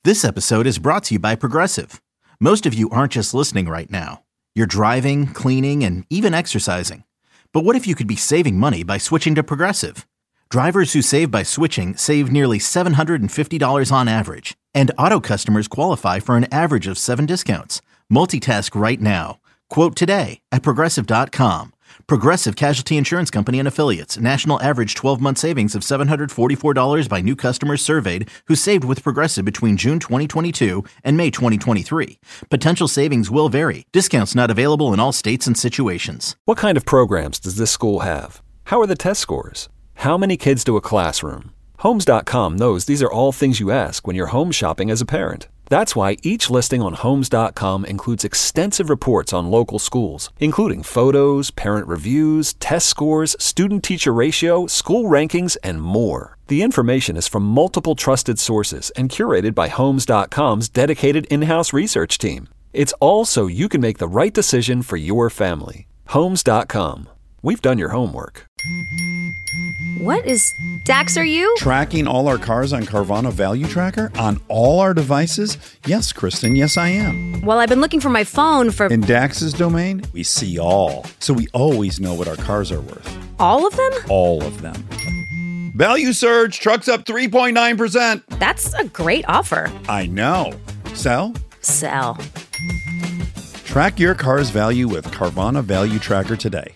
This episode is brought to you by Progressive. Most of you aren't just listening right now. You're driving, cleaning, and even exercising. But what if you could be saving money by switching to Progressive? Drivers who save by switching save nearly $750 on average. And auto customers qualify for an average of 7 discounts. Multitask right now. Quote today at Progressive.com. Progressive Casualty Insurance Company and Affiliates. National average 12-month savings of $744 by new customers surveyed who saved with Progressive between June 2022 and May 2023. Potential savings will vary. Discounts not available in all states and situations. What kind of programs does this school have? How are the test scores? How many kids do a classroom? Homes.com knows these are all things you ask when you're home shopping as a parent. That's why each listing on Homes.com includes extensive reports on local schools, including photos, parent reviews, test scores, student-teacher ratio, school rankings, and more. The information is from multiple trusted sources and curated by Homes.com's dedicated in-house research team. It's all so you can make the right decision for your family. Homes.com. We've done your homework. What is... Dax, are you? Tracking all our cars on Carvana Value Tracker on all our devices? Yes, Kristen, yes I am. Well, I've been looking for my phone for... In Dax's domain, we see all. So we always know what our cars are worth. All of them? All of them. Value surge, trucks up 3.9%. That's a great offer. I know. Sell? Sell. Track your car's value with Carvana Value Tracker today.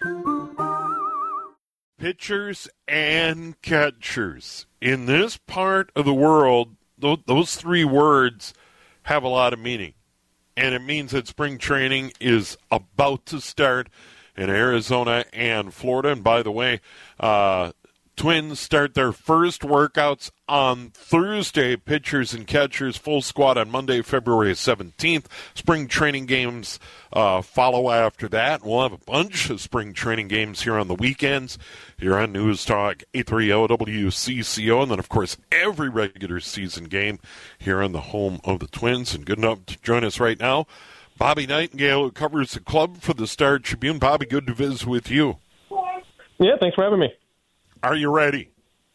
Pitchers and catchers. In this part of the world, those 3 words have a lot of meaning. And it means that spring training is about to start in Arizona and Florida. And by the way, Twins start their first workouts on Thursday. Pitchers and catchers, full squad on Monday, February 17th. Spring training games follow after that. We'll have a bunch of spring training games here on the weekends, here on News Talk 830 WCCO. And then, of course, every regular season game here on the home of the Twins. And good enough to join us right now, Bobby Nightingale, who covers the club for the Star Tribune. Bobby, good to visit with you. Yeah, thanks for having me. Are you ready?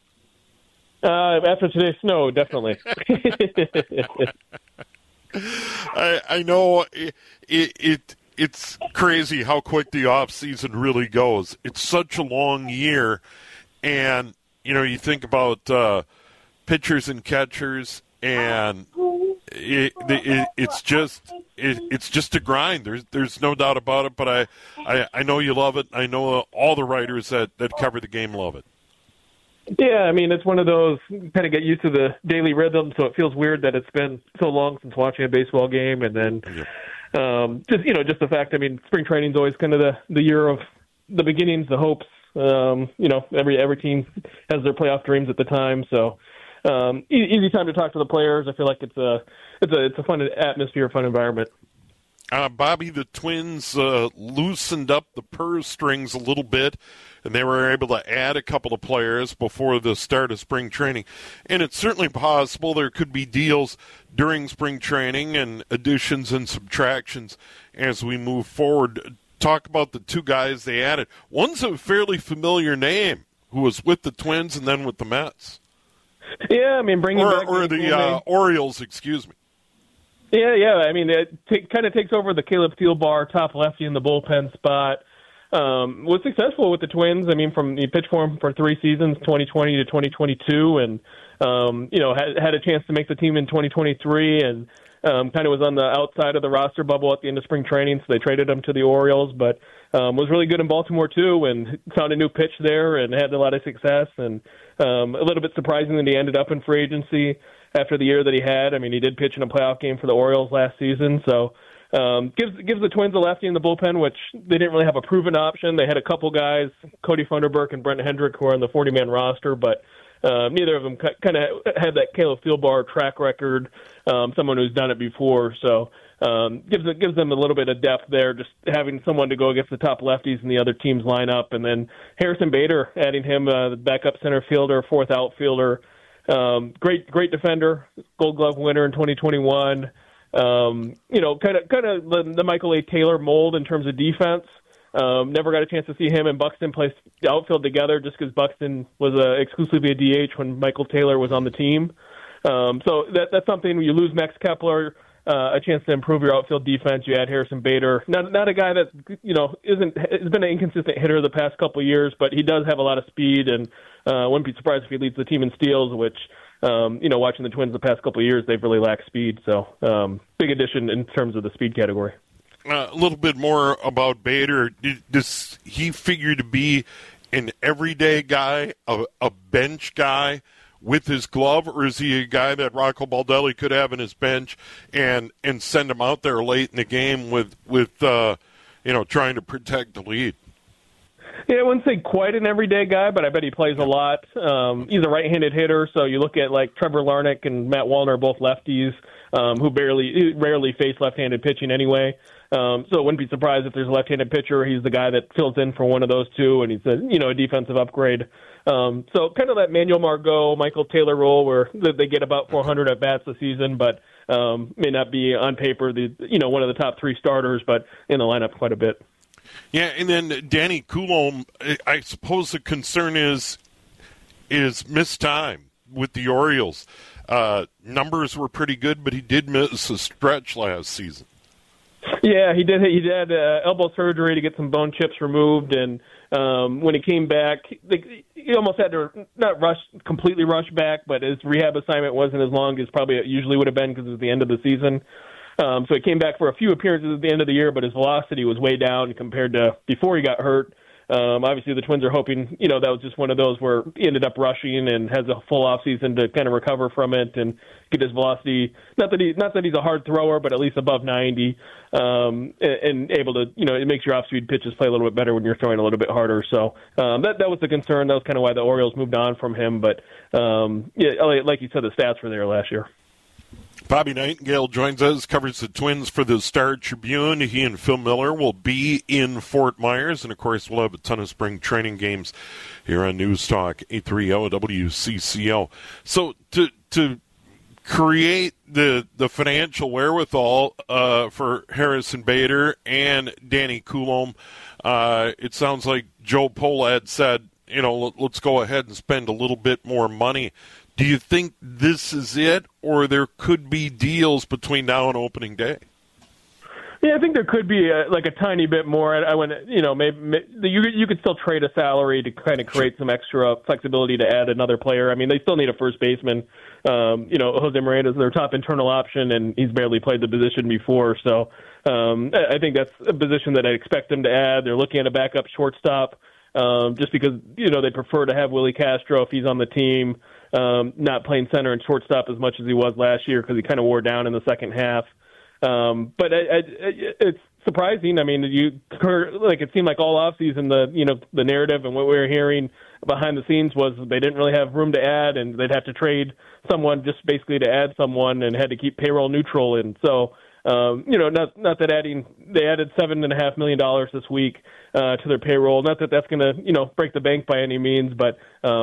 After today's snow, definitely. I know it's crazy how quick the off season really goes. It's such a long year, and you think about pitchers and catchers, and it's just a grind. There's no doubt about it. But I know you love it. I know all the writers that cover the game love it. Yeah, I mean, it's one of those, kind of get used to the daily rhythm, so it feels weird that it's been so long since watching a baseball game. And then just the fact, I mean, spring training is always kind of the year of the beginnings, the hopes. Every team has their playoff dreams at the time. So easy time to talk to the players. I feel like it's a fun atmosphere, fun environment. Bobby, the Twins loosened up the purse strings a little bit, and they were able to add a couple of players before the start of spring training. And it's certainly possible there could be deals during spring training and additions and subtractions as we move forward. Talk about the 2 guys they added. One's a fairly familiar name, who was with the Twins and then with the Mets. Yeah, I mean, bringing back... Or the Orioles, excuse me. Yeah. I mean, it kind of takes over the Caleb Thielbar top lefty in the bullpen spot. Was successful with the Twins. I mean, he pitched for him for 3 seasons, 2020 to 2022, and had a chance to make the team in 2023, and kind of was on the outside of the roster bubble at the end of spring training, so they traded him to the Orioles, but was really good in Baltimore too, and found a new pitch there and had a lot of success, and a little bit surprising that he ended up in free agency after the year that he had. I mean, he did pitch in a playoff game for the Orioles last season, so gives the Twins a lefty in the bullpen, which they didn't really have a proven option. They had a couple guys, Cody Funderburk and Brent Hendrick, who are on the 40-man roster, but neither of them kind of had that Caleb Thielbar track record, someone who's done it before. So gives them a little bit of depth there, just having someone to go against the top lefties in the other team's lineup. And then Harrison Bader, adding him, the backup center fielder, 4th outfielder. Great defender, Gold Glove winner in 2021. Kind of the Michael A. Taylor mold in terms of defense. Never got a chance to see him and Buxton play outfield together just because Buxton was exclusively a DH when Michael Taylor was on the team. So that's something. You lose Max Kepler, a chance to improve your outfield defense. You add Harrison Bader, not a guy that has been an inconsistent hitter the past couple of years, but he does have a lot of speed, and wouldn't be surprised if he leads the team in steals. Which watching the Twins the past couple of years, they've really lacked speed. So big addition in terms of the speed category. A little bit more about Bader. Does he figure to be an everyday guy, a bench guy with his glove, or is he a guy that Rocco Baldelli could have in his bench and send him out there late in the game with trying to protect the lead? Yeah, I wouldn't say quite an everyday guy, but I bet he plays a lot. He's a right-handed hitter, so you look at like Trevor Larnach and Matt Wallner, both lefties, who rarely face left-handed pitching anyway. So I wouldn't be surprised if there's a left-handed pitcher. He's the guy that fills in for one of those two, and he's a defensive upgrade. So kind of that Manuel Margot, Michael Taylor role where they get about 400 at bats a season, but may not be on paper one of the top three starters, but in the lineup quite a bit. Yeah, and then Danny Coulombe, I suppose the concern is missed time with the Orioles. Numbers were pretty good, but he did miss a stretch last season. Yeah, he did. He had elbow surgery to get some bone chips removed, and when he came back, he almost had to not completely rush back, but his rehab assignment wasn't as long as probably it usually would have been because it was the end of the season. So he came back for a few appearances at the end of the year, but his velocity was way down compared to before he got hurt. Obviously, the Twins are hoping, that was just one of those where he ended up rushing and has a full off season to kind of recover from it and get his velocity. Not that he's a hard thrower, but at least above 90, and able to, it makes your off speed pitches play a little bit better when you're throwing a little bit harder. So that was the concern. That was kind of why the Orioles moved on from him. But like you said, the stats were there last year. Bobby Nightingale joins us, covers the Twins for the Star-Tribune. He and Phil Miller will be in Fort Myers, and, of course, we'll have a ton of spring training games here on News Talk 830 WCCO. So to create the financial wherewithal for Harrison Bader and Danny Coulombe, it sounds like Joe Pohlad said, let's go ahead and spend a little bit more money. Do you think this is it, or there could be deals between now and opening day? Yeah, I think there could be a tiny bit more. I wouldn't, maybe you could still trade a salary to kind of create some extra flexibility to add another player. I mean, they still need a first baseman. Jose Miranda is their top internal option, and he's barely played the position before. So I think that's a position that I expect them to add. They're looking at a backup shortstop just because, they prefer to have Willie Castro if he's on the team. Not playing center and shortstop as much as he was last year because he kind of wore down in the second half. But it's surprising. I mean, it seemed like all offseason the narrative and what we were hearing behind the scenes was they didn't really have room to add, and they'd have to trade someone just basically to add someone, and had to keep payroll neutral. And so, not that they added $7.5 million this week to their payroll. Not that that's going to break the bank by any means, but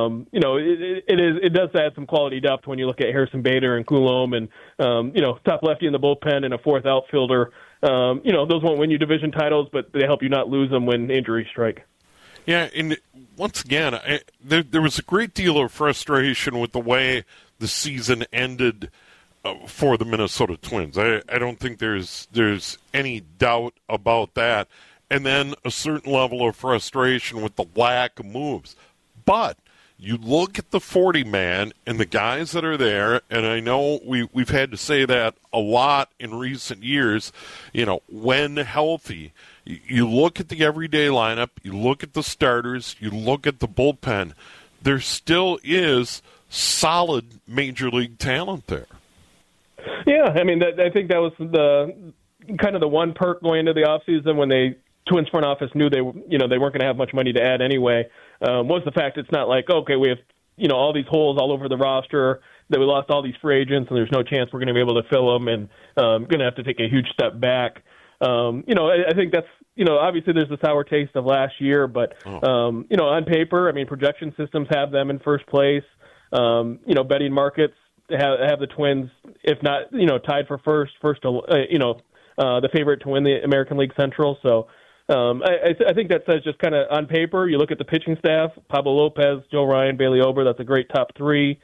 it does add some quality depth when you look at Harrison Bader and Coulombe and top lefty in the bullpen and a fourth outfielder. Those won't win you division titles, but they help you not lose them when injuries strike. Yeah, and once again, there was a great deal of frustration with the way the season ended for the Minnesota Twins. I don't think there's any doubt about that. And then a certain level of frustration with the lack of moves. But you look at the 40-man and the guys that are there, and I know we've had to say that a lot in recent years, when healthy. You look at the everyday lineup, you look at the starters, you look at the bullpen, there still is solid major league talent there. Yeah, I mean, I think that was the kind of the one perk going into the offseason when the Twins front office knew they weren't going to have much money to add anyway, was the fact it's not like, okay, we have, all these holes all over the roster, that we lost all these free agents and there's no chance we're going to be able to fill them, and going to have to take a huge step back. I think that's, obviously there's the sour taste of last year, but, on paper, I mean, projection systems have them in first place. Betting markets have the Twins, if not, tied for first to, the favorite to win the American League Central. So I think that says just kind of on paper, you look at the pitching staff, Pablo Lopez, Joe Ryan, Bailey Ober, that's a great top three.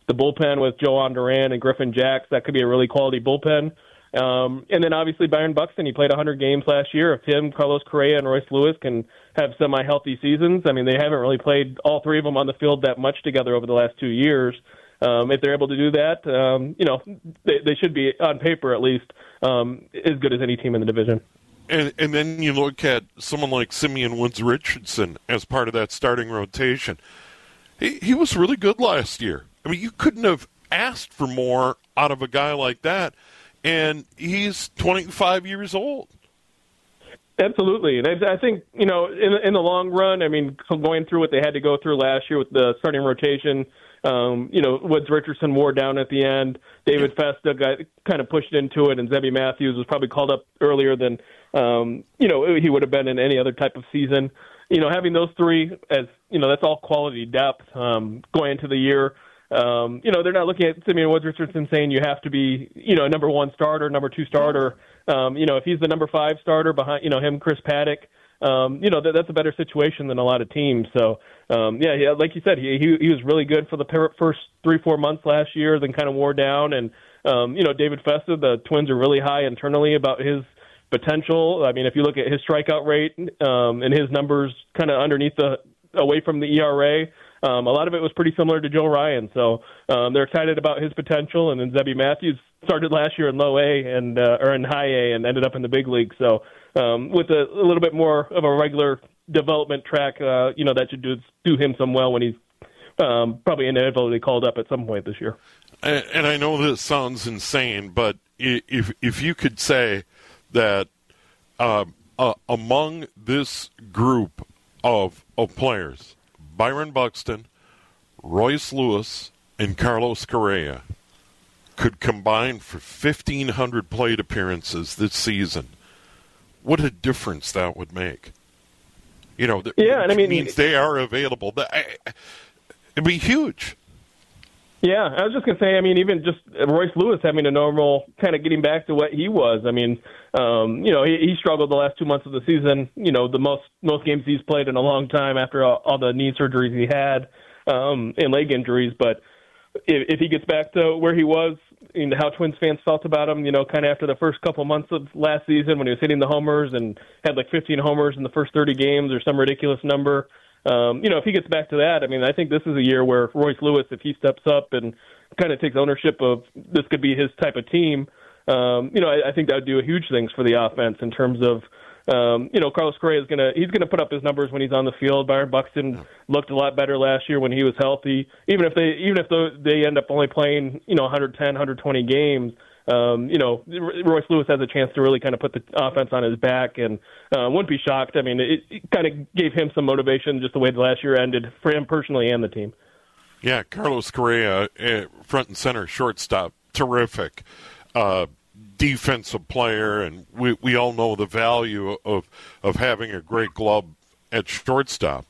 the bullpen with Joan Duran and Griffin Jacks, that could be a really quality bullpen. And then obviously Byron Buxton, he played 100 games last year. If him, Carlos Correa, and Royce Lewis can have semi-healthy seasons, I mean, they haven't really played all three of them on the field that much together over the last 2 years. If they're able to do that, they should be, on paper at least, as good as any team in the division. And then you look at someone like Simeon Woods Richardson as part of that starting rotation. He was really good last year. I mean, you couldn't have asked for more out of a guy like that, and he's 25 years old. Absolutely, and I think, in the long run, I mean, going through what they had to go through last year with the starting rotation, Woods Richardson wore down at the end. David Festa got kind of pushed into it, and Zebby Matthews was probably called up earlier than he would have been in any other type of season. Having those three, as that's all quality depth going into the year. They're not looking at Simeon Woods Richardson saying you have to be, a number one starter, number two starter. If he's the number 5 starter behind, him, Chris Paddock, that's a better situation than a lot of teams. So, like you said, he was really good for the first 3-4 months last year, then kind of wore down. And, David Festa, the Twins are really high internally about his potential. I mean, if you look at his strikeout rate and his numbers kind of underneath away from the ERA, a lot of it was pretty similar to Joe Ryan. So they're excited about his potential. And then Zebby Matthews started last year in low A or in high A and ended up in the big league. So with a little bit more of a regular development track, that should do him some well when he's probably inevitably called up at some point this year. And I know this sounds insane, but if you could say that among this group of players, Byron Buxton, Royce Lewis, and Carlos Correa could combine for 1,500 plate appearances this season, what a difference that would make. It means they are available. It'd be huge. Yeah, I was just going to say, I mean, even just Royce Lewis having a normal kind of getting back to what he was. I mean, he struggled the last 2 months of the season, the most games he's played in a long time after all the knee surgeries he had and leg injuries. But if he gets back to where he was and how Twins fans felt about him, kind of after the first couple months of last season when he was hitting the homers and had like 15 homers in the first 30 games or some ridiculous number, if he gets back to that, I mean, I think this is a year where Royce Lewis, if he steps up and kind of takes ownership of this could be his type of team, I think that would do huge things for the offense in terms of, Carlos Correa he's gonna put up his numbers when he's on the field. Byron Buxton looked a lot better last year when he was healthy. Even if they end up only playing 110, 120 games. Royce Lewis has a chance to really kind of put the offense on his back, and wouldn't be shocked. I mean, it kind of gave him some motivation just the way the last year ended for him personally and the team. Yeah, Carlos Correa, front and center, shortstop, terrific. Defensive player, and we all know the value of having a great glove at shortstop.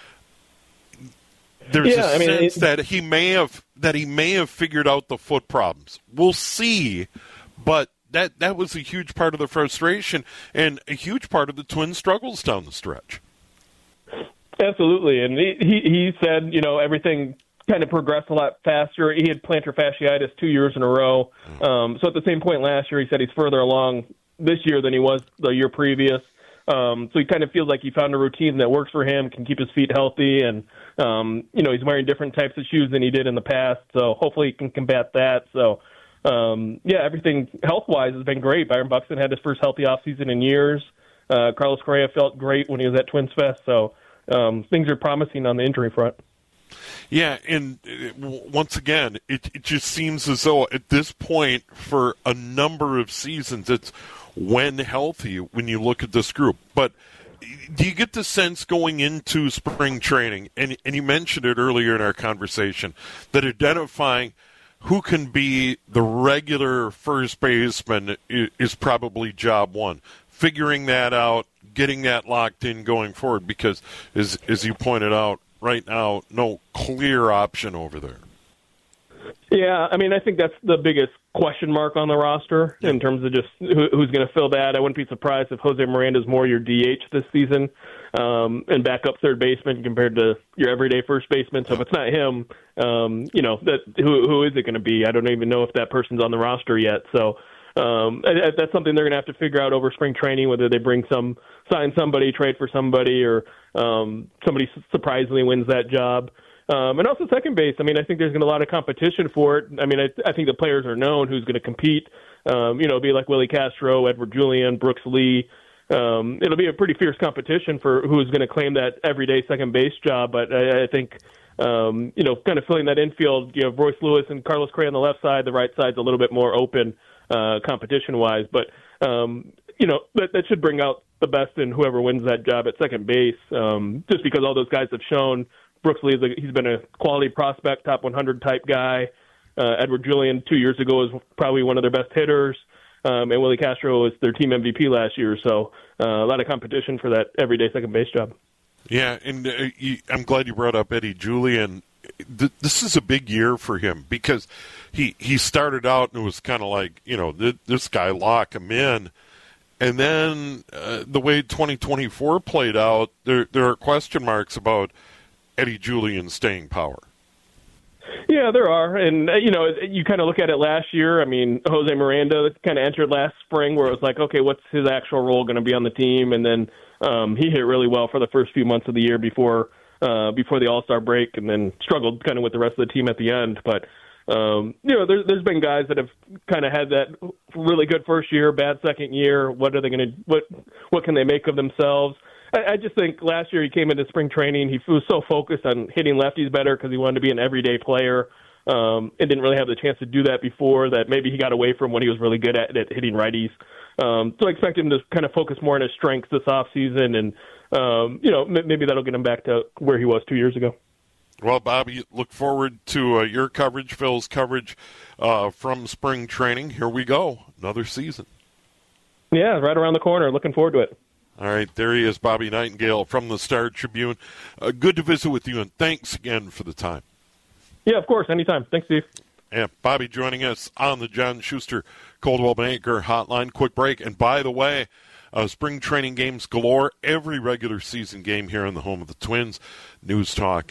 There's a sense that he may have figured out the foot problems. We'll see, but that was a huge part of the frustration and a huge part of the Twins' struggles down the stretch. Absolutely, and he said everything kind of progressed a lot faster. He had plantar fasciitis 2 years in a row. So at the same point last year, he said he's further along this year than he was the year previous. So he kind of feels like he found a routine that works for him, can keep his feet healthy, and, he's wearing different types of shoes than he did in the past. So hopefully he can combat that. So, everything health-wise has been great. Byron Buxton had his first healthy offseason in years. Carlos Correa felt great when he was at Twins Fest. So things are promising on the injury front. Yeah, and once again, it just seems as though at this point for a number of seasons, it's when healthy when you look at this group. But do you get the sense going into spring training, and you mentioned it earlier in our conversation, that identifying who can be the regular first baseman is probably job one. Figuring that out, getting that locked in going forward, because as you pointed out, right now, no clear option over there. Yeah, I mean, I think that's the biggest question mark on the roster in terms of just who's going to fill that. I wouldn't be surprised if Jose Miranda's more your DH this season and backup third baseman compared to your everyday first baseman. So if it's not him, who is it going to be? I don't even know if that person's on the roster yet. So that's something they're going to have to figure out over spring training, whether they sign somebody, trade for somebody, or somebody surprisingly wins that job. And also second base. I mean, I think there's going to be a lot of competition for it. I mean, I think the players are known who's going to compete. Be like Willie Castro, Edward Julian, Brooks Lee. It'll be a pretty fierce competition for who's going to claim that everyday second base job. But I think, kind of filling that infield, Royce Lewis and Carlos Correa on the left side, the right side's a little bit more open competition-wise. But, that should bring out the best in whoever wins that job at second base, just because all those guys have shown. Brooks Lee, he's been a quality prospect, top 100 type guy. Edward Julian 2 years ago was probably one of their best hitters. And Willie Castro was their team MVP last year. So a lot of competition for that everyday second base job. Yeah, and I'm glad you brought up Eddie Julian. This is a big year for him because he started out and it was kind of like, this guy, lock him in. And then the way 2024 played out, there are question marks about Eddie Julian's staying power. Yeah, there are. And, you kind of look at it last year. I mean, Jose Miranda kind of entered last spring where it was like, okay, what's his actual role going to be on the team? And then he hit really well for the first few months of the year before the All-Star break, and then struggled kind of with the rest of the team at the end. But, there's been guys that have kind of had that really good first year, bad second year. What are they going to – what can they make of themselves? I just think last year he came into spring training. He was so focused on hitting lefties better because he wanted to be an everyday player and didn't really have the chance to do that before, that maybe he got away from what he was really good at hitting righties. So I expect him to kind of focus more on his strengths this offseason, and, maybe that'll get him back to where he was 2 years ago. Well, Bobby, look forward to your coverage, Phil's coverage from spring training. Here we go, another season. Yeah, right around the corner. Looking forward to it. All right, there he is, Bobby Nightingale from the Star Tribune. Good to visit with you, and thanks again for the time. Yeah, of course, anytime. Thanks, Steve. And Bobby joining us on the John Schuster Coldwell Banker Hotline. Quick break. And by the way, spring training games galore. Every regular season game here in the home of the Twins. News Talk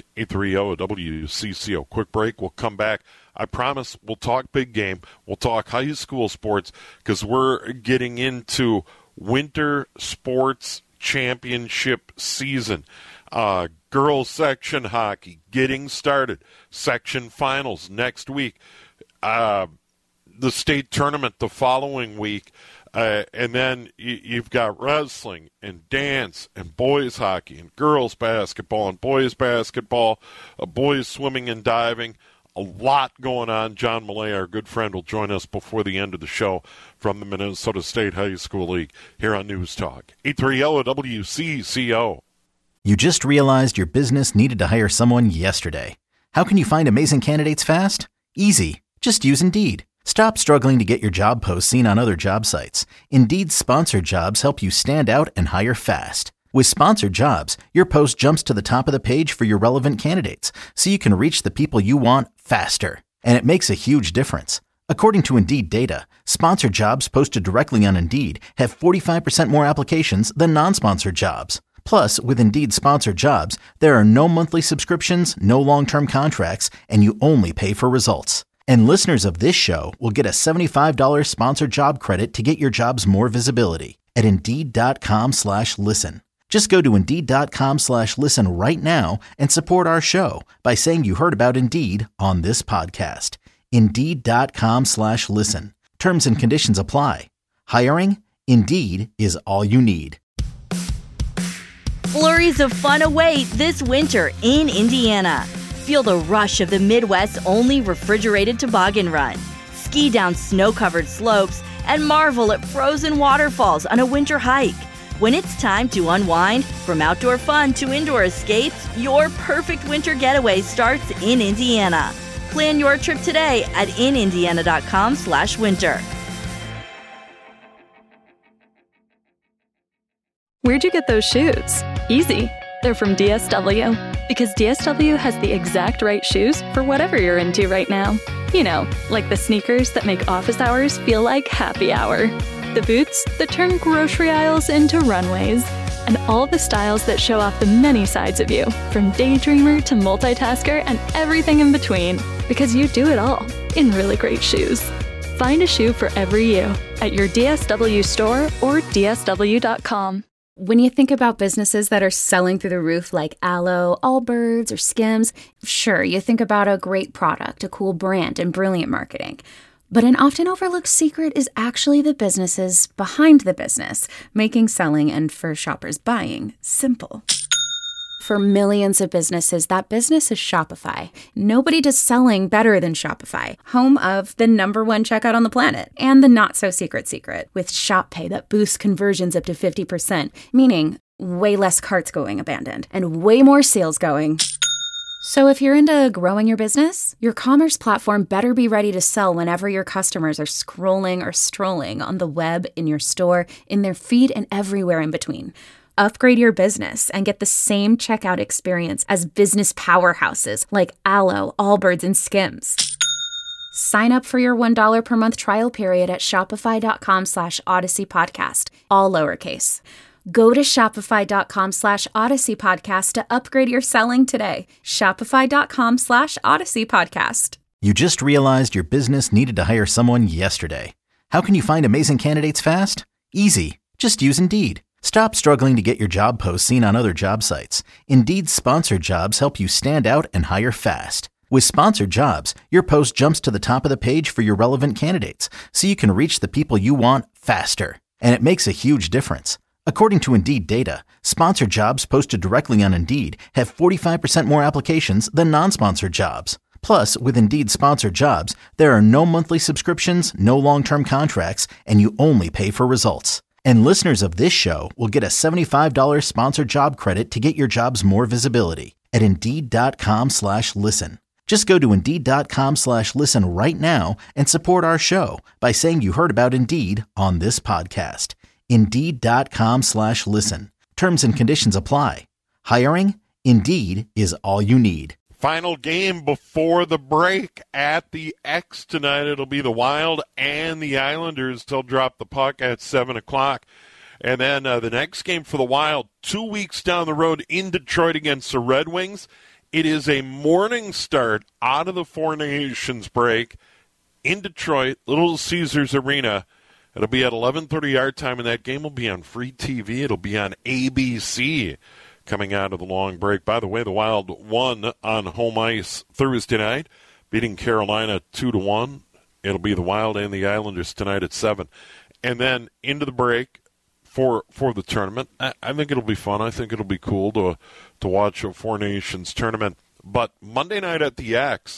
830 WCCO. Quick break. We'll come back. I promise we'll talk big game. We'll talk high school sports because we're getting into winter sports championship season. Girls section hockey getting started. Section finals next week. The state tournament the following week. And then you've got wrestling and dance and boys hockey and girls basketball and boys basketball, boys swimming and diving. A lot going on. John Millay, our good friend, will join us before the end of the show from the Minnesota State High School League here on News Talk 830 WCCO. You just realized your business needed to hire someone yesterday. How can you find amazing candidates fast? Easy. Just use Indeed. Stop struggling to get your job posts seen on other job sites. Indeed's sponsored jobs help you stand out and hire fast. With sponsored jobs, your post jumps to the top of the page for your relevant candidates, so you can reach the people you want faster. And it makes a huge difference. According to Indeed data, sponsored jobs posted directly on Indeed have 45% more applications than non-sponsored jobs. Plus, with Indeed sponsored jobs, there are no monthly subscriptions, no long-term contracts, and you only pay for results. And listeners of this show will get a $75 sponsored job credit to get your jobs more visibility at Indeed.com/listen. Just go to Indeed.com/listen right now and support our show by saying you heard about Indeed on this podcast. Indeed.com/listen. Terms and conditions apply. Hiring? Indeed is all you need. Flurries of fun await this winter in Indiana. Feel the rush of the Midwest's only refrigerated toboggan run. Ski down snow-covered slopes and marvel at frozen waterfalls on a winter hike. When it's time to unwind, from outdoor fun to indoor escapes, your perfect winter getaway starts in Indiana. Plan your trip today at inindiana.com/winter. Where'd you get those shoes? Easy. They're from DSW. Because DSW has the exact right shoes for whatever you're into right now. You know, like the sneakers that make office hours feel like happy hour. The boots that turn grocery aisles into runways. And all the styles that show off the many sides of you, from daydreamer to multitasker and everything in between. Because you do it all in really great shoes. Find a shoe for every you at your DSW store or DSW.com. When you think about businesses that are selling through the roof like Aloe, Allbirds, or Skims, sure, you think about a great product, a cool brand, and brilliant marketing. But an often overlooked secret is actually the businesses behind the business, making selling and for shoppers buying simple. For millions of businesses, that business is Shopify. Nobody does selling better than Shopify, home of the #1 checkout on the planet, and the not-so-secret secret, with Shop Pay that boosts conversions up to 50%, meaning way less carts going abandoned, and way more sales going. So if you're into growing your business, your commerce platform better be ready to sell whenever your customers are scrolling or strolling on the web, in your store, in their feed, and everywhere in between. Upgrade your business and get the same checkout experience as business powerhouses like Aloe, Allbirds, and Skims. Sign up for your $1 per month trial period at shopify.com/Odyssey Podcast, all lowercase. Go to shopify.com/Odyssey Podcast to upgrade your selling today. Shopify.com/Odyssey Podcast. You just realized your business needed to hire someone yesterday. How can you find amazing candidates fast? Easy. Just use Indeed. Stop struggling to get your job posts seen on other job sites. Indeed's sponsored jobs help you stand out and hire fast. With sponsored jobs, your post jumps to the top of the page for your relevant candidates, so you can reach the people you want faster. And it makes a huge difference. According to Indeed data, sponsored jobs posted directly on Indeed have 45% more applications than non-sponsored jobs. Plus, with Indeed sponsored jobs, there are no monthly subscriptions, no long-term contracts, and you only pay for results. And listeners of this show will get a $75 sponsored job credit to get your jobs more visibility at Indeed.com/listen. Just go to Indeed.com/listen right now and support our show by saying you heard about Indeed on this podcast. Indeed.com/listen. Terms and conditions apply. Hiring? Indeed is all you need. Final game before the break at the X tonight. It'll be the Wild and the Islanders. They'll drop the puck at 7 o'clock. And then the next game for the Wild, 2 weeks down the road in Detroit against the Red Wings. It is a morning start out of the Four Nations break in Detroit, Little Caesars Arena. It'll be at 11:30 our time, and that game will be on free TV. It'll be on ABC. Coming out of the long break. By the way, the Wild won on home ice Thursday night, beating Carolina 2-1. It'll be the Wild and the Islanders tonight at 7. And then into the break for the tournament. I think it'll be fun. I think it'll be cool to watch a Four Nations tournament. But Monday night at the X,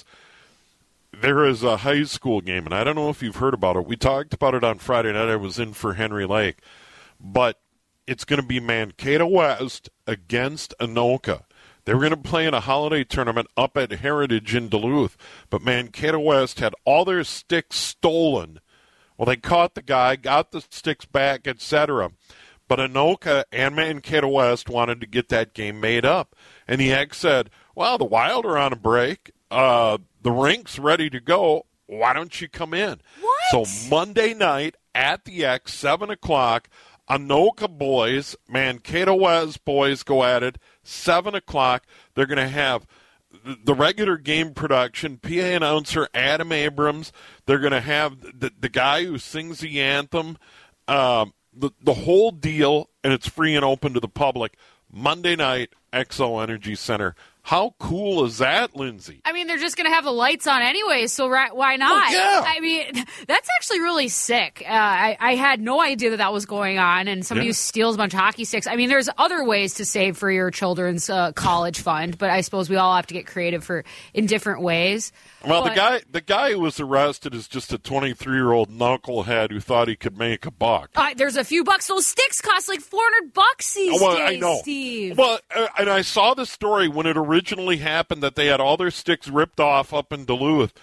there is a high school game, and I don't know if you've heard about it. We talked about it on Friday night. I was in for Henry Lake. But it's going to be Mankato West against Anoka. They were going to play in a holiday tournament up at Heritage in Duluth, but Mankato West had all their sticks stolen. Well, they caught the guy, got the sticks back, etc. But Anoka and Mankato West wanted to get that game made up. And the X said, well, the Wild are on a break. The rink's ready to go. Why don't you come in? What? So Monday night at the X, 7 o'clock, Anoka boys, Mankato West boys go at it, 7 o'clock. They're going to have the regular game production, PA announcer Adam Abrams. They're going to have the guy who sings the anthem, the whole deal, and it's free and open to the public. Monday night, XO Energy Center. How cool is that, Lindsay? I mean, they're just going to have the lights on anyway, so why not? Oh, yeah. I mean, that's actually really sick. I had no idea that was going on, and somebody who steals a bunch of hockey sticks. I mean, there's other ways to save for your children's college fund, but I suppose we all have to get creative in different ways. Well, the guy who was arrested is just a 23-year-old knucklehead who thought he could make a buck. There's a few bucks. Those sticks cost like $400 these days, I know. Steve. Well, and I saw the story when it originally happened that they had all their sticks ripped off up in Duluth.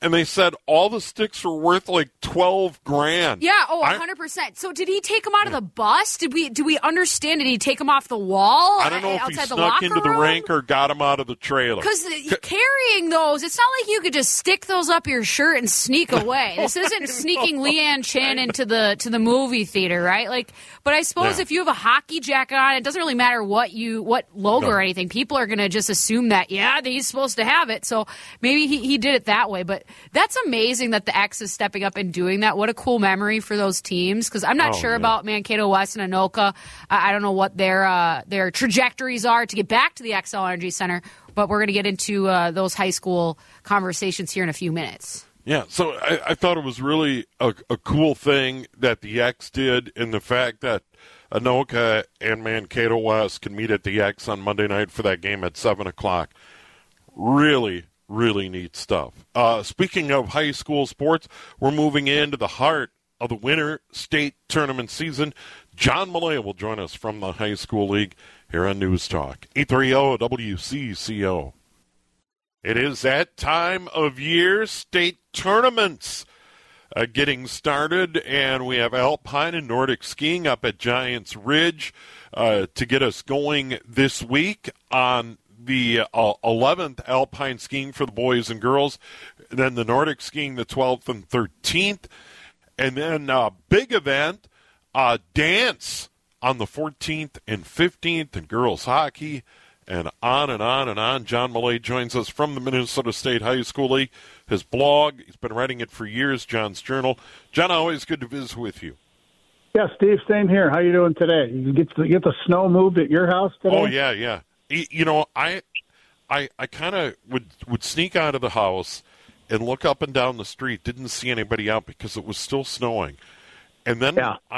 and they said all the sticks were worth like $12,000. Yeah, 100%. So did he take them out of the bus? Did we understand? Did he take them off the wall? I don't know if he outside the snuck locker into the room? rink or got them out of the trailer. Because carrying those, it's not like you could just stick those up your shirt and sneak away. This isn't sneaking Leanne Chin into the movie theater, right? Like, but I suppose if you have a hockey jacket on, it doesn't really matter what logo or anything. People are going to just assume that he's supposed to have it. So maybe he did it that way. But that's amazing that the X is stepping up and doing that. What a cool memory for those teams. Because I'm not sure about Mankato West and Anoka. I don't know what their trajectories are to get back to the XL Energy Center. But we're going to get into those high school conversations here in a few minutes. Yeah, so I thought it was really a cool thing that the X did, and the fact that Anoka and Mankato West can meet at the X on Monday night for that game at 7 o'clock. Really, really neat stuff. Speaking of high school sports, we're moving into the heart of the Winter State Tournament season. John Millea will join us from the High School League here on News Talk 830 WCCO. It is that time of year, state tournaments getting started, and we have Alpine and Nordic skiing up at Giants Ridge to get us going this week on the 11th Alpine skiing for the boys and girls, and then the Nordic skiing the 12th and 13th, and then big event, dance on the 14th and 15th, and girls hockey. And on and on and on. John Millea joins us from the Minnesota State High School League. His blog, he's been writing it for years, John's Journal. John, always good to visit with you. Yeah, Steve, same here. How you doing today? You get the snow moved at your house today? Oh, yeah. You know, I kind of would sneak out of the house and look up and down the street. Didn't see anybody out because it was still snowing. And then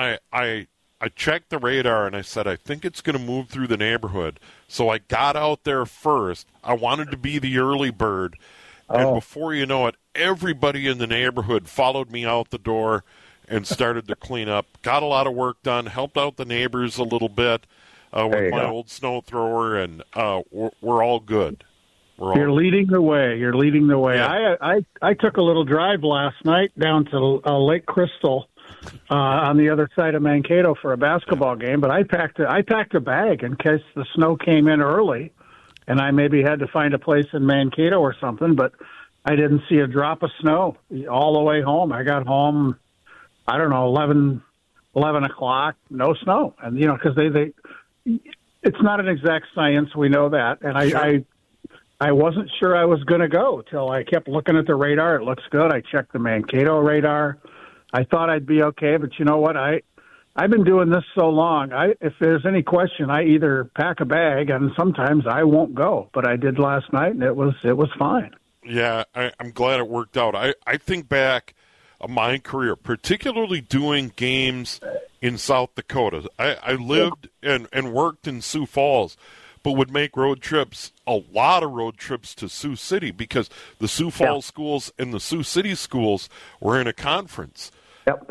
I checked the radar, and I said, I think it's going to move through the neighborhood. So I got out there first. I wanted to be the early bird. And before you know it, everybody in the neighborhood followed me out the door and started to clean up. Got a lot of work done, helped out the neighbors a little bit with my old snow thrower, and we're all good. You're leading the way. Yeah. I took a little drive last night down to Lake Crystal on the other side of Mankato for a basketball game, but I packed a bag in case the snow came in early, and I maybe had to find a place in Mankato or something, but I didn't see a drop of snow all the way home. I got home, I don't know, 11 o'clock, no snow. And, you know, because it's not an exact science, we know that, and I wasn't sure I was going to go till I kept looking at the radar. It looks good. I checked the Mankato radar. I thought I'd be okay, but you know what? I've been doing this so long. If there's any question, I either pack a bag, and sometimes I won't go. But I did last night, and it was fine. Yeah, I'm glad it worked out. I think back on my career, particularly doing games in South Dakota. I lived and worked in Sioux Falls, but would make road trips, a lot of road trips to Sioux City, because the Sioux Falls schools and the Sioux City schools were in a conference. Yep,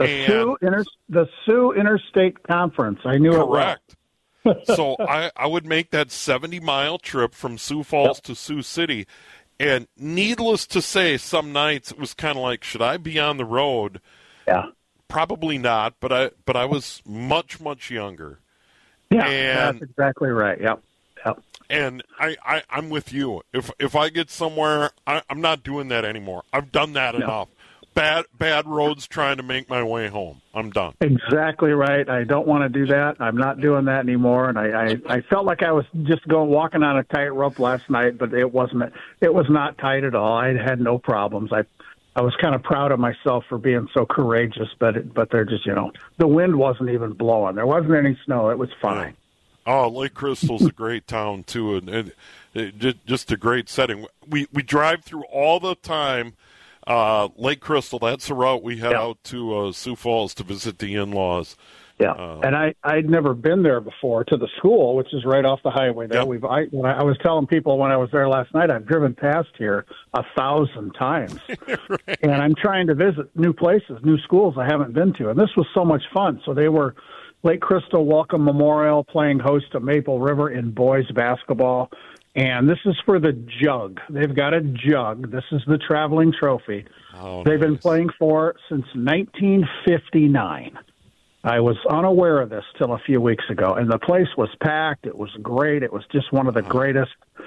the Sioux Interstate Conference. I knew correct. It well. So I would make that 70-mile trip from Sioux Falls to Sioux City, and needless to say, some nights it was kind of like, should I be on the road? Yeah, probably not. But I was much and that's exactly right. Yep. And I'm with you. If I get somewhere, I'm not doing that anymore. I've done that enough. Bad roads trying to make my way home. I'm done. Exactly right. I don't want to do that. I'm not doing that anymore. And I felt like I was just walking on a tightrope last night, but it wasn't. It was not tight at all. I had no problems. I was kind of proud of myself for being so courageous, but they're just, you know, the wind wasn't even blowing. There wasn't any snow. It was fine. Oh, Lake Crystal's a great town too, and just a great setting. We drive through all the time. Lake Crystal, that's the route we head out to Sioux Falls to visit the in-laws. Yeah, and I'd never been there before to the school, which is right off the highway there. Yep. I was telling people when I was there last night, I've driven past here 1,000 times. Right. And I'm trying to visit new places, new schools I haven't been to. And this was so much fun. So they were Lake Crystal Welcome Memorial playing host to Maple River in boys basketball. And this is for the jug. They've got a jug. This is the traveling trophy. They've been playing for since 1959. I was unaware of this till a few weeks ago, and the place was packed. It was great. It was just one of the greatest,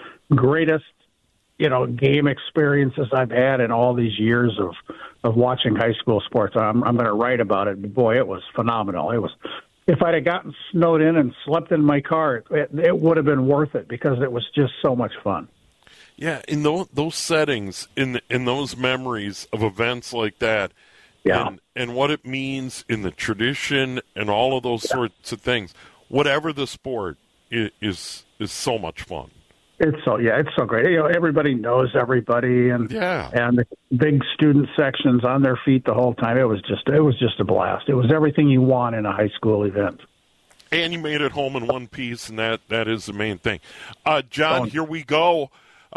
game experiences I've had in all these years of watching high school sports. I'm going to write about it. Boy, it was phenomenal. It was. If I'd have gotten snowed in and slept in my car, it would have been worth it because it was just so much fun. Yeah, in those settings, in those memories of events like that, and what it means in the tradition and all of those sorts of things, whatever the sport is so much fun. It's so great. Everybody knows everybody, and the big student sections on their feet the whole time. It was just a blast. It was everything you want in a high school event. And you made it home in one piece, and that is the main thing. John, here we go.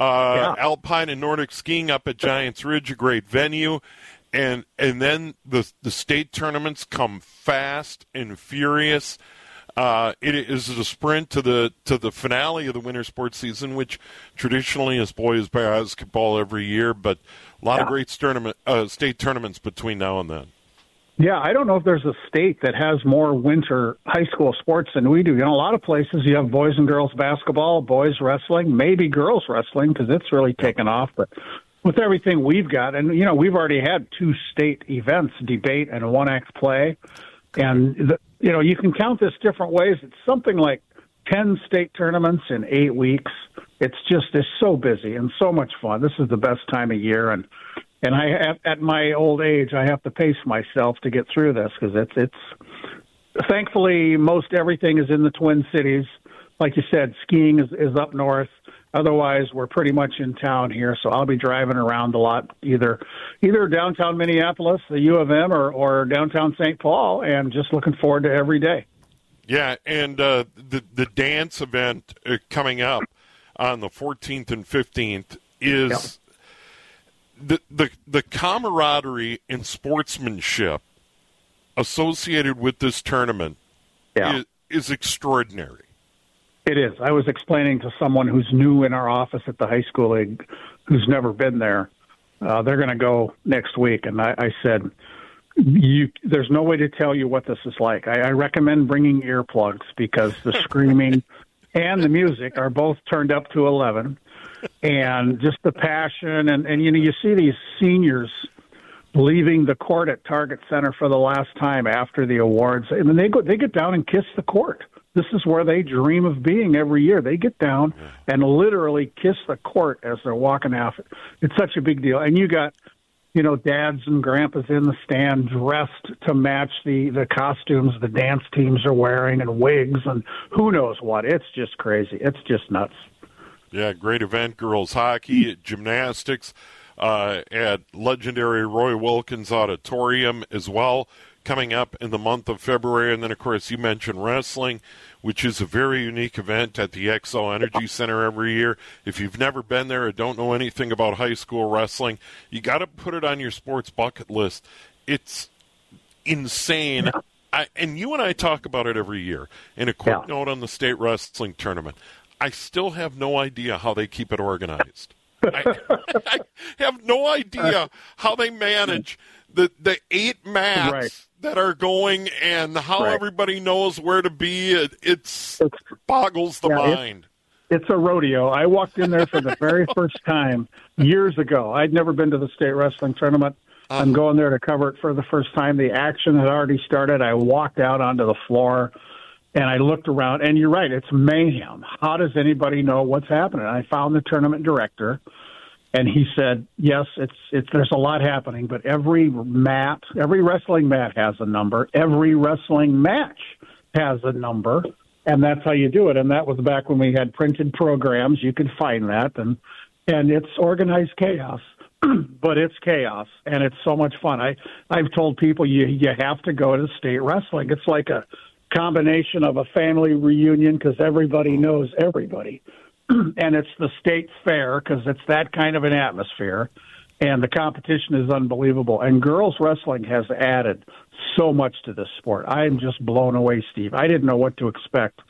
Alpine and Nordic skiing up at Giants Ridge, a great venue. And then the state tournaments come fast and furious. It is a sprint to the finale of the winter sports season, which traditionally is boys basketball every year, but a lot of great state tournaments between now and then. Yeah, I don't know if there's a state that has more winter high school sports than we do. A lot of places you have boys and girls basketball, boys wrestling, maybe girls wrestling because it's really taken off, but with everything we've got, and, we've already had 2 state events, debate and 1X play. And, you can count this different ways. It's something like 10 state tournaments in 8 weeks. It's so busy and so much fun. This is the best time of year. And at my old age, I have to pace myself to get through this because it's thankfully most everything is in the Twin Cities. Like you said, skiing is up north. Otherwise, we're pretty much in town here, so I'll be driving around a lot, either downtown Minneapolis, the U of M, or downtown St. Paul, and just looking forward to every day. Yeah, and the dance event coming up on the 14th and 15th is the camaraderie and sportsmanship associated with this tournament is extraordinary. It is. I was explaining to someone who's new in our office at the high school league who's never been there. They're going to go next week. And I said, there's no way to tell you what this is like. I recommend bringing earplugs because the screaming and the music are both turned up to 11. And just the passion. And you see these seniors leaving the court at Target Center for the last time after the awards. And then they get down and kiss the court. This is where they dream of being every year. They get down and literally kiss the court as they're walking out. It's such a big deal. And you got, dads and grandpas in the stand dressed to match the costumes the dance teams are wearing and wigs and who knows what. It's just crazy. It's just nuts. Yeah, great event. Girls hockey, gymnastics at legendary Roy Wilkins Auditorium as well, coming up in the month of February. And then, of course, you mentioned wrestling, which is a very unique event at the XO Energy Center every year. If you've never been there or don't know anything about high school wrestling, you got to put it on your sports bucket list. It's insane. And you and I talk about it every year. And a quick note on the state wrestling tournament. I still have no idea how they keep it organized. I have no idea how they manage the 8 mats that are going and how everybody knows where to be. It boggles the mind. It's a rodeo. I walked in there for the very first time years ago. I'd never been to the state wrestling tournament. I'm going there to cover it for the first time. The action had already started. I walked out onto the floor, and I looked around. And you're right, it's mayhem. How does anybody know what's happening? I found the tournament director, and he said, yes, there's a lot happening, but every wrestling mat has a number. Every wrestling match has a number, and that's how you do it. And that was back when we had printed programs. You could find that, and it's organized chaos. But it's chaos, and it's so much fun. I've told people you have to go to state wrestling. It's like a combination of a family reunion because everybody knows everybody. And it's the state fair because it's that kind of an atmosphere. And the competition is unbelievable. And girls wrestling has added so much to this sport. I am just blown away, Steve. I didn't know what to expect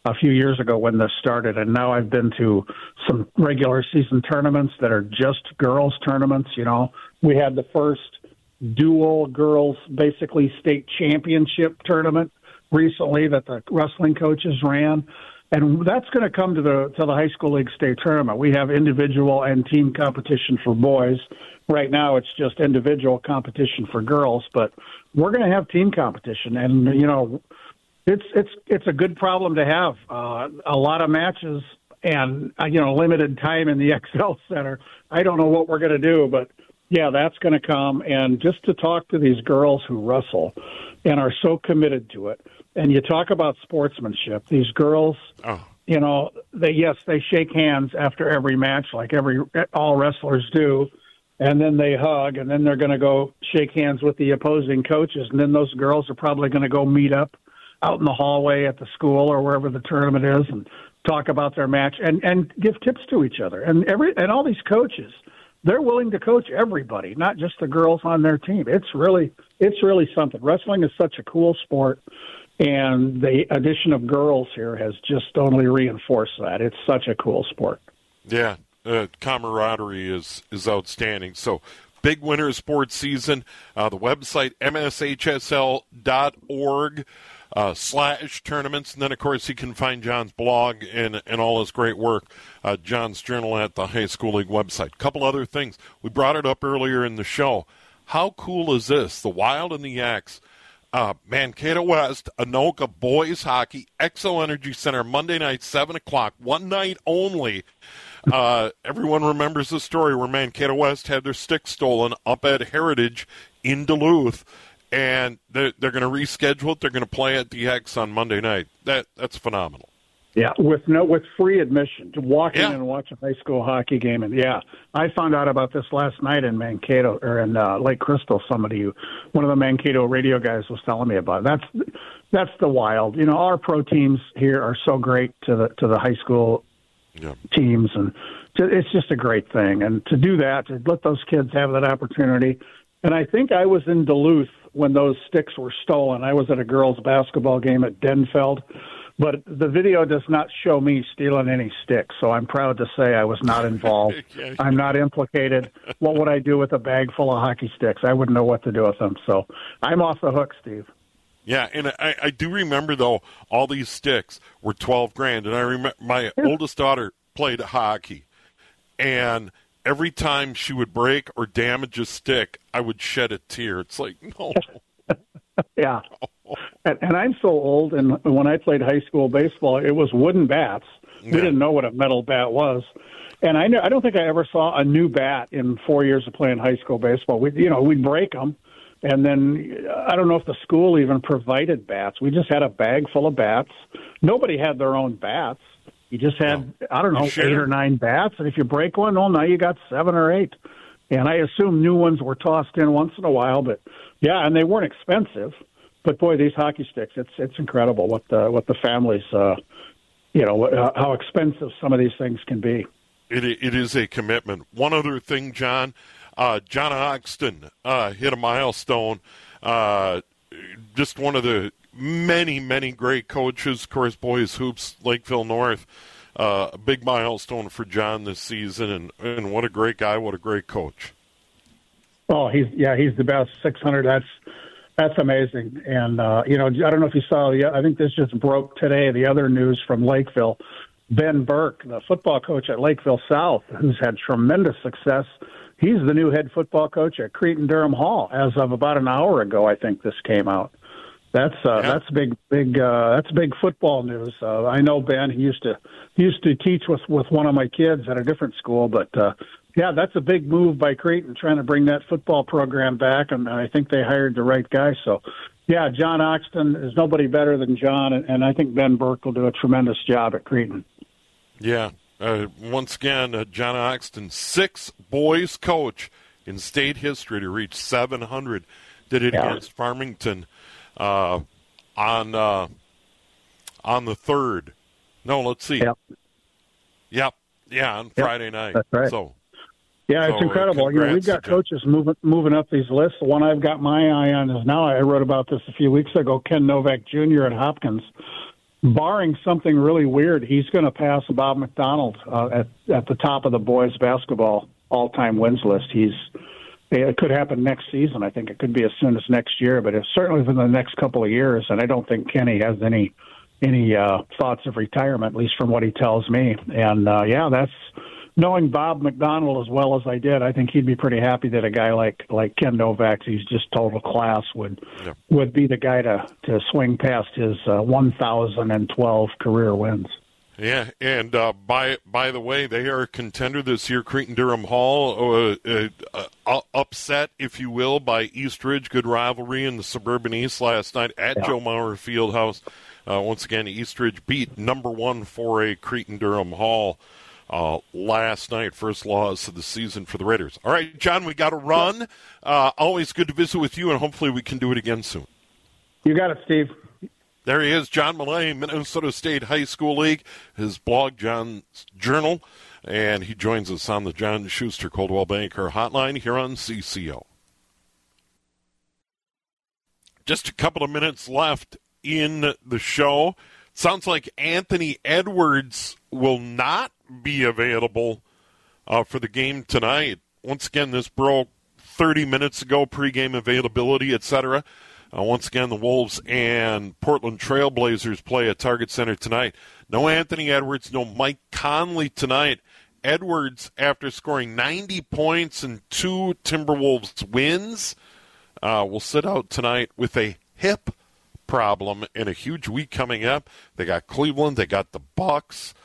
a few years ago when this started, and now I've been to some regular season tournaments that are just girls tournaments. You know, we had the first dual girls, basically state championship tournament recently that the wrestling coaches ran. And that's going to come to the high school league state tournament. We have individual and team competition for boys. Right now, it's just individual competition for girls, but we're going to have team competition. And you know, it's a good problem to have. A lot of matches and limited time in the XL Center. I don't know what we're going to do, but yeah, that's going to come. And just to talk to these girls who wrestle and are so committed to it. And you talk about sportsmanship. These girls, they shake hands after every match, like all wrestlers do, and then they hug, and then they're going to go shake hands with the opposing coaches, and then those girls are probably going to go meet up out in the hallway at the school or wherever the tournament is, and talk about their match and give tips to each other. And all these coaches, they're willing to coach everybody, not just the girls on their team. It's really something. Wrestling is such a cool sport. And the addition of girls here has just only reinforced that. It's such a cool sport. Yeah, camaraderie is outstanding. So, big winter of sports season. The website, mshsl.org/tournaments. And then, of course, you can find John's blog and all his great work, John's Journal at the High School League website. A couple other things. We brought it up earlier in the show. How cool is this? The Wild and the Yaks. Mankato West, Anoka boys hockey, XO Energy Center, Monday night, 7 o'clock, one night only. Everyone remembers the story where Mankato West had their stick stolen up at Heritage in Duluth, and they're going to reschedule it. They're going to play at the X on Monday night. That's phenomenal. Yeah, with free admission to walk in and watch a high school hockey game. And I found out about this last night in Mankato or in Lake Crystal. One of the Mankato radio guys was telling me about it. That's the Wild. You know, our pro teams here are so great to the high school teams, and it's just a great thing. And to do that, to let those kids have that opportunity. And I think I was in Duluth when those sticks were stolen. I was at a girls' basketball game at Denfeld. But the video does not show me stealing any sticks, so I'm proud to say I was not involved. I'm not implicated. What would I do with a bag full of hockey sticks? I wouldn't know what to do with them, so I'm off the hook, Steve. Yeah, and I do remember, though, all these sticks were $12,000, and I remember my oldest daughter played hockey, and every time she would break or damage a stick, I would shed a tear. It's like, no. Yeah. And I'm so old, and when I played high school baseball, it was wooden bats. We didn't know what a metal bat was. And I don't think I ever saw a new bat in 4 years of playing high school baseball. We'd break them, and then I don't know if the school even provided bats. We just had a bag full of bats. Nobody had their own bats. You just had, 8 or 9 bats, and if you break one, now you got 7 or 8. And I assume new ones were tossed in once in a while, but and they weren't expensive. But boy, these hockey sticks, it's incredible what the families, how expensive some of these things can be. It is a commitment. One other thing, John Oxton hit a milestone. Just one of the many, many great coaches. Of course, boys hoops, Lakeville North. A big milestone for John this season, and what a great guy, what a great coach. Oh, he's the best. 600. That's amazing. And I don't know if you saw. I think this just broke today. The other news from Lakeville, Ben Burke, the football coach at Lakeville South, who's had tremendous success. He's the new head football coach at Cretin Durham Hall as of about an hour ago. I think this came out. That's big. That's big football news. I know Ben. He used to teach with one of my kids at a different school, but that's a big move by Cretin, trying to bring that football program back, and I think they hired the right guy. So, John Oxton, there's nobody better than John, and I think Ben Burke will do a tremendous job at Cretin. Yeah. Once again, John Oxton, 6th boys coach in state history to reach 700. Did it against Farmington on the 3rd. No, let's see. Yep. Yeah, on Friday night. That's right. It's incredible. We've got coaches moving up these lists. The one I've got my eye on is now, I wrote about this a few weeks ago, Ken Novak Jr. at Hopkins. barring something really weird, he's going to pass Bob McDonald at the top of the boys basketball all-time wins list. It could happen next season. I think it could be as soon as next year, but it's certainly within the next couple of years. And I don't think Kenny has any thoughts of retirement, at least from what he tells me. And that's knowing Bob McDonald as well as I did. I think he'd be pretty happy that a guy like Ken Novak, who's just total class, would be the guy to swing past his 1,012 career wins. Yeah, and by the way, they are a contender this year. Cretin-Durham Hall, upset, if you will, by East Ridge. Good rivalry in the Suburban East last night at Joe Mauer Fieldhouse. Once again, East Ridge beat number 1 4A Cretin-Durham Hall last night. First loss of the season for the Raiders. All right, John, we got to run. Always good to visit with you, and hopefully we can do it again soon. You got it, Steve. There he is, John Millea, Minnesota State High School League, his blog, John's Journal, and he joins us on the John Schuster Coldwell Banker Hotline here on CCO. Just a couple of minutes left in the show. Sounds like Anthony Edwards will not be available for the game tonight. Once again, this broke 30 minutes ago, pregame availability, etc. Once again, the Wolves and Portland Trailblazers play at Target Center tonight. No Anthony Edwards, no Mike Conley tonight. Edwards, after scoring 90 points in 2 Timberwolves wins, will sit out tonight with a hip problem in a huge week coming up. They got Cleveland, they got the Bucks,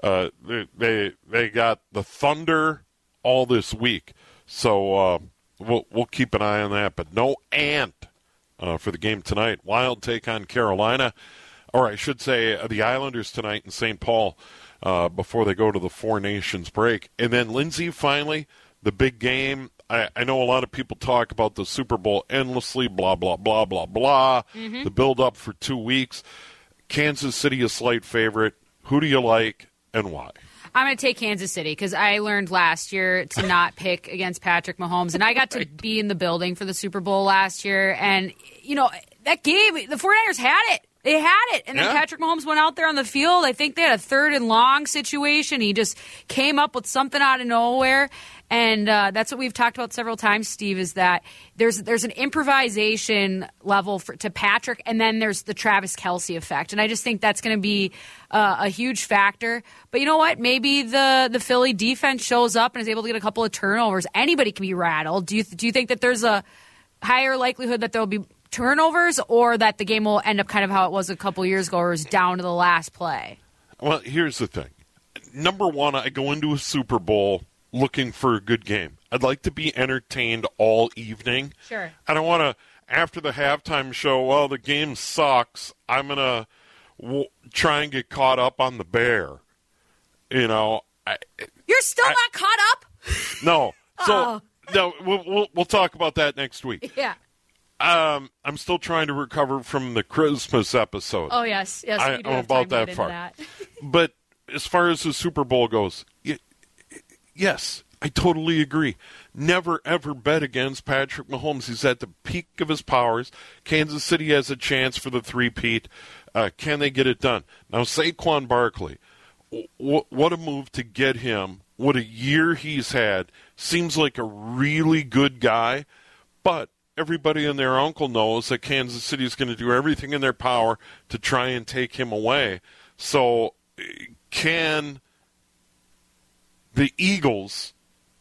they got the Thunder all this week. So we'll keep an eye on that. But no Ant for the game tonight. Wild take on Carolina, or I should say the Islanders tonight in St. Paul before they go to the Four Nations break. And then, Lindsay, finally, the big game. I know a lot of people talk about the Super Bowl endlessly, blah, blah, blah, blah, blah. Mm-hmm. The build-up for 2 weeks. Kansas City a slight favorite. Who do you like and why? I'm going to take Kansas City because I learned last year to not pick against Patrick Mahomes. And I got to be in the building for the Super Bowl last year. And, that game, the 49ers had it. They had it. And then Patrick Mahomes went out there on the field. I think they had a 3rd and long situation. He just came up with something out of nowhere. And that's what we've talked about several times, Steve, is that there's an improvisation level to Patrick, and then there's the Travis Kelce effect. And I just think that's going to be a huge factor. But you know what? Maybe the Philly defense shows up and is able to get a couple of turnovers. Anybody can be rattled. Do you think that there's a higher likelihood that there will be turnovers, or that the game will end up kind of how it was a couple years ago, where it was down to the last play? Well, here's the thing. Number one, I go into a Super Bowl looking for a good game. I'd like to be entertained all evening. Sure. I don't want to, after the halftime show, well, the game sucks, I'm going to try and get caught up on the bear. You're still not caught up? No. So, no, we'll talk about that next week. Yeah. I'm still trying to recover from the Christmas episode. Oh, yes. I'm about that far. That. But as far as the Super Bowl goes, yes, I totally agree. Never, ever bet against Patrick Mahomes. He's at the peak of his powers. Kansas City has a chance for the three-peat. Can they get it done? Now, Saquon Barkley, what a move to get him. What a year he's had. Seems like a really good guy, but everybody and their uncle knows that Kansas City is going to do everything in their power to try and take him away. So can the Eagles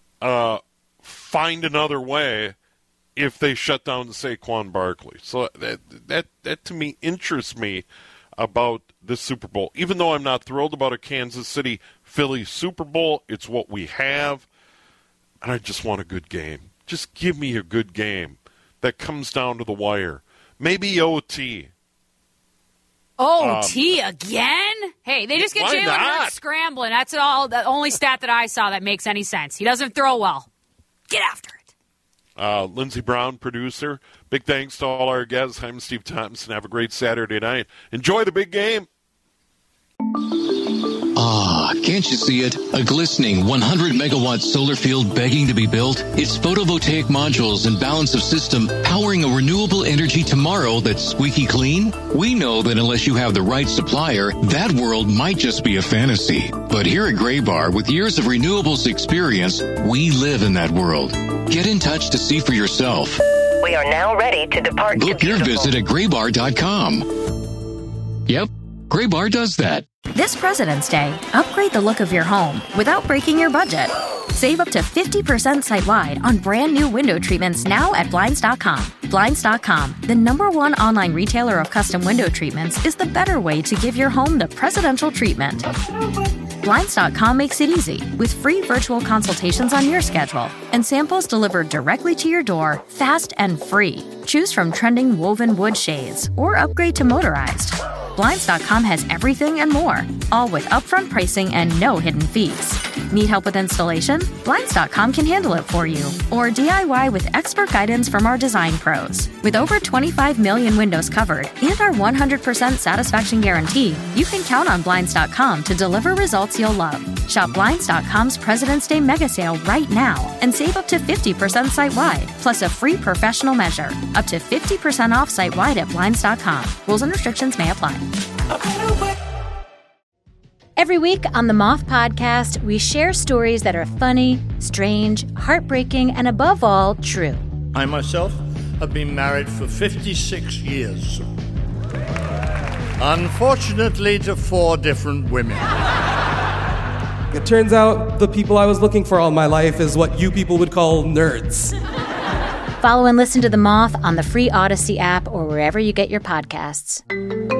find another way if they shut down Saquon Barkley? So that to me interests me about this Super Bowl. Even though I'm not thrilled about a Kansas City-Philly Super Bowl, it's what we have, and I just want a good game. Just give me a good game that comes down to the wire. Maybe OT. OT again? Hey, they just get Jalen Hurts scrambling. That's all. The only stat that I saw that makes any sense. He doesn't throw well. Get after it. Lindsey Brown, producer. Big thanks to all our guests. I'm Steve Thompson. Have a great Saturday night. Enjoy the big game. Can't you see it? A glistening 100-megawatt solar field begging to be built? It's photovoltaic modules and balance of system powering a renewable energy tomorrow that's squeaky clean? We know that unless you have the right supplier, that world might just be a fantasy. But here at Graybar, with years of renewables experience, we live in that world. Get in touch to see for yourself. We are now ready to depart. Book your visit at graybar.com. Yep, Graybar does that. This President's Day, upgrade the look of your home without breaking your budget. Save up to 50% site-wide on brand new window treatments now at Blinds.com. Blinds.com, the #1 online retailer of custom window treatments, is the better way to give your home the presidential treatment. Blinds.com makes it easy with free virtual consultations on your schedule and samples delivered directly to your door, fast and free. Choose from trending woven wood shades or upgrade to motorized. Blinds.com has everything and more, all with upfront pricing and no hidden fees. Need help with installation? Blinds.com can handle it for you. Or DIY with expert guidance from our design pros. With over 25 million windows covered and our 100% satisfaction guarantee, you can count on Blinds.com to deliver results you'll love. Shop Blinds.com's President's Day mega sale right now and save up to 50% site-wide, plus a free professional measure. Up to 50% off site-wide at Blinds.com. Rules and restrictions may apply. Every week on the Moth Podcast, we share stories that are funny, strange, heartbreaking, and above all, true. I myself have been married for 56 years. Unfortunately, to 4 different women. It turns out the people I was looking for all my life is what you people would call nerds. Follow and listen to The Moth on the free Odyssey app or wherever you get your podcasts.